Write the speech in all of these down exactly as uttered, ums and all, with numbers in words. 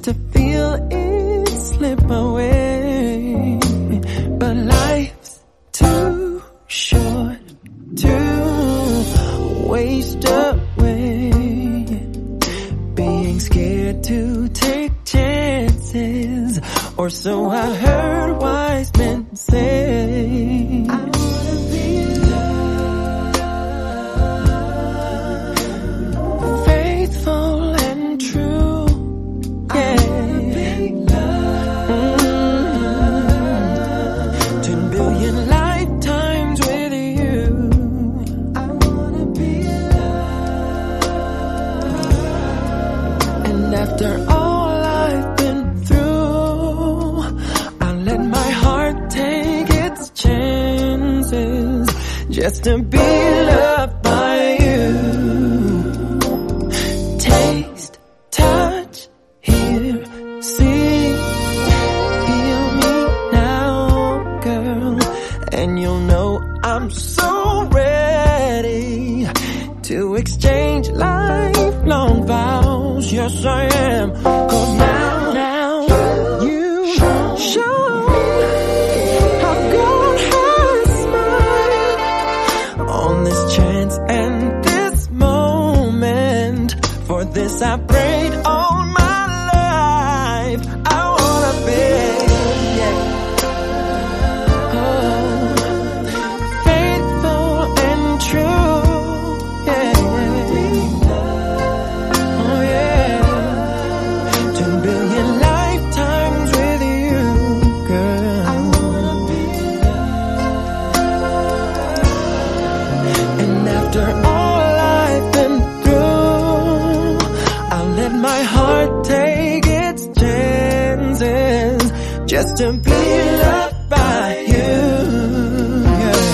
to feel it slip away. But life's too short to waste away being scared to take chances, or so I heard wise men say. I wanna be loved, faithful and true. Yeah. I wanna be loved. Mm-hmm. Ten billion lifetimes with you. I wanna be loved. And after all I've been through, I let my heart take its chances just to be loved by you. Taste, touch, hear, see, feel me now, girl, and you'll know I'm so ready to exchange lifelong vows. Yes, I am. 'Cause now, now, you show how God has smiled on this chance and this moment. For this I prayed all my life. I wanna be, yeah. Oh, faithful and true, yeah. Oh yeah, ten billion lifetimes with you, girl. I wanna be loved. And after all I've been through, I'll let my heart take its chances just to be loved by you. Yeah.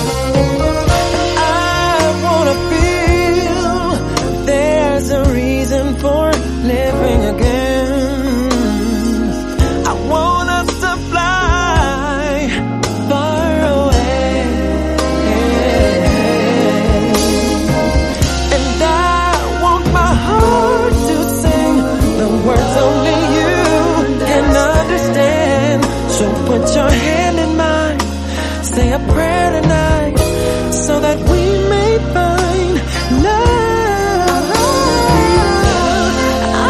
I wanna feel there's a reason for living again. I want us to fly far away. And I want my heart to sing the words only you can understand. So put your hand in mine, say a prayer tonight, so that we may find love. I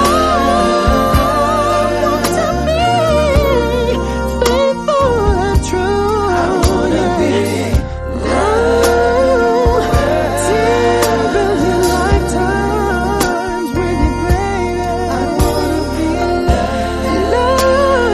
want to be faithful and true. I wanna be loved. Ten billion lifetimes with you, baby. I wanna be loved.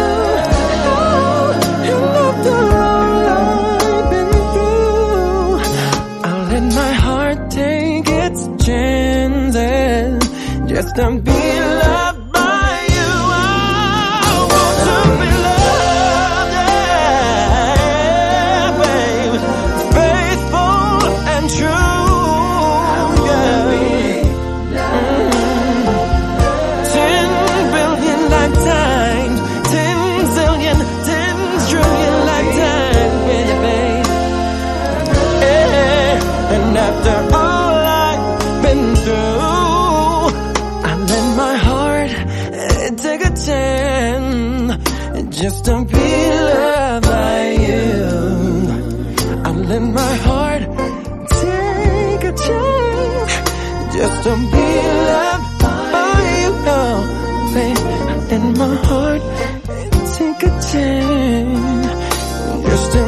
And after all I've been through, I'll let my heart take its chances just to be loved by you. I want to be loved, yeah, babe. Faithful and true, yeah. Mm. Ten billion lifetimes, ten zillion, ten trillion lifetimes with you, babe. Yeah. And after all I've been through, I let my heart eh, take a chance just to be loved by you. I let my heart take a chance just to be loved by you. Oh, babe, I let my heart take a chance just to